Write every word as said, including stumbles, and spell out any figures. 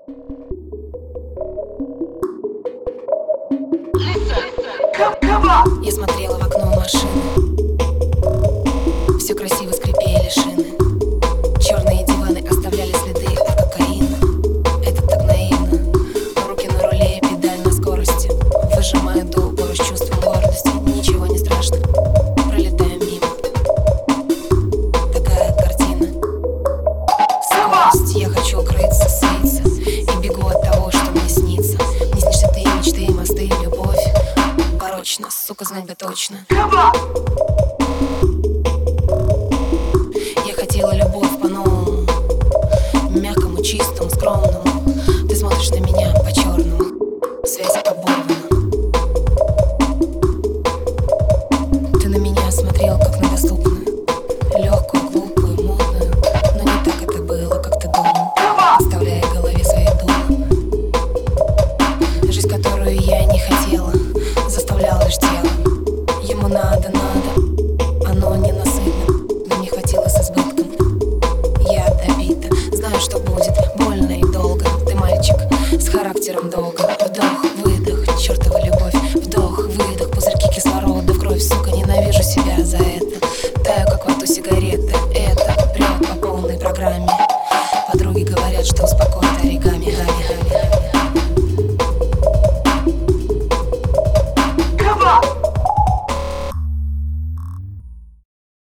Я смотрела в окно машины. Все красиво скрипели шины. Черные диваны оставляли следы от кокаина. Это так наивно. Руки на руле, педаль на скорости. Выжимаю до упора с чувством гордости. Ничего не страшно, пролетаем мимо. Такая картина. Скорость, я хочу укрыться, слиться. И бегу от того, что мне снится. Мне снишься ты, мечты, мосты, любовь. Порочно, сука, знать бы точно. Я хотела любовь по-новому, мягкому, чистому, скромному. Ты смотришь на меня по-черному. Связь оборвана. Ты на меня смотрел, как на доступную, легкую, глупую, мутную. Но не так это было, как ты думал, оставляя в голове свои думы. Жизнь, которую я не хотела, заставляла лишь тело. Ему надо, надо, оно ненасытно, но мне хватило с избытком. Я добита, знаю, что будет больно и долго. Ты мальчик с характером долго. Вдох, выдох, чертова любовь. Вдох, выдох, пузырьки кислорода в кровь. Сука, ненавижу себя за это. Таю, как в аду сигареты. Это прет по полной программе. Подруги говорят, что успокоит оригами.